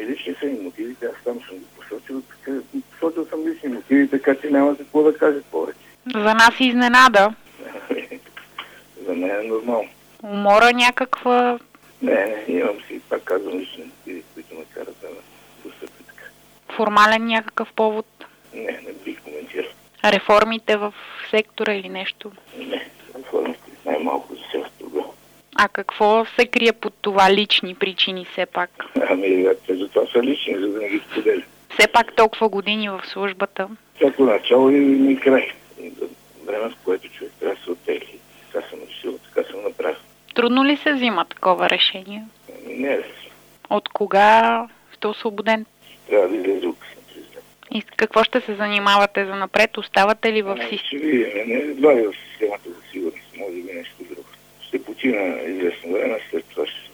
лични са и мотивите, аз там съм ги посочил. Посочил съм лични мотиви, така че няма какво да кажа повече. За нас изненада. За мен е нормално. Умора някаква? Не, имам си, пак казвам, лични мотиви, които ме карат да постъпи така. Формален някакъв повод? Не бих коментирал. Реформите в сектора или нещо? Не, реформите най-малко за сега това. А какво се крие под това лични причини все пак? За това са лични, за да не ги споделя. Все пак толкова години в службата. Всяко начало и край. Време, в което човек трябва да се оттегли. Така съм решил, така съм направил. Трудно ли се взима такова решение? Не е. От кога сте освободен? Трябва да излезе укъсна президент. И какво ще се занимавате за напред? Оставате ли в системата? Ще видим. Не едва ли в системата за сигурност. Може би нещо друго. Ще почина известно време, след това ще